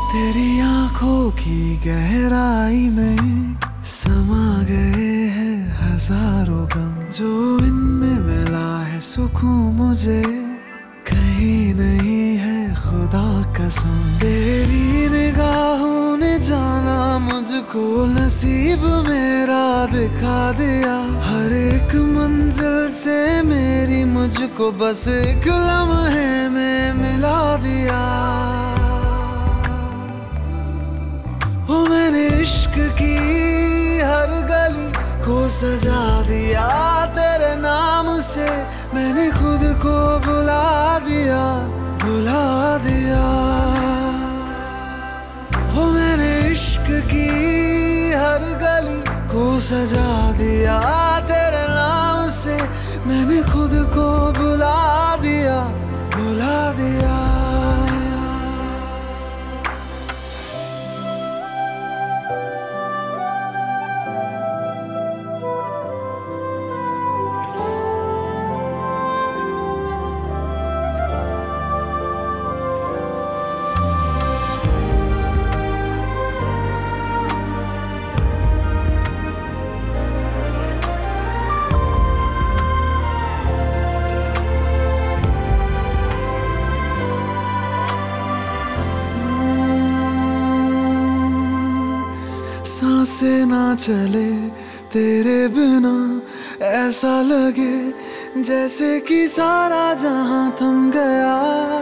तेरी आंखों की गहराई में समा गए हैं हजारों गम, जो इनमें मिला है सुकून मुझे कहीं नहीं है खुदा कसम। तेरी निगाहों ने जाना मुझको, नसीब मेरा दिखा दिया। हर एक मंजिल से मेरी मुझको बस एक लम्हे में मिला दिया। ओ मैंने इश्क की हर गली को सजा दिया, तेरे नाम से मैंने खुद को बुला दिया, बुला दिया। ओ मैंने इश्क की हर गली को सजा दिया, तेरे नाम से मैंने खुद को बुला दिया, बुला दिया। सांसें ना चले तेरे बिना, ऐसा लगे जैसे कि सारा जहां थम गया।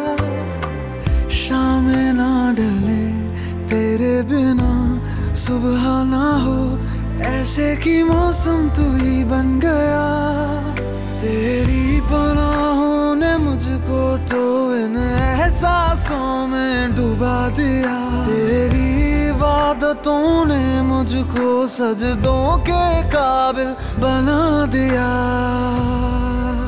शामें ना ढले तेरे बिना, सुबह ना हो ऐसे कि मौसम तू ही बन गया। तेरी पनाहों ने मुझको तो इन एहसासों में डुबा दिया। तेरी इबादतों ने मुझको सजदों के काबिल बना दिया।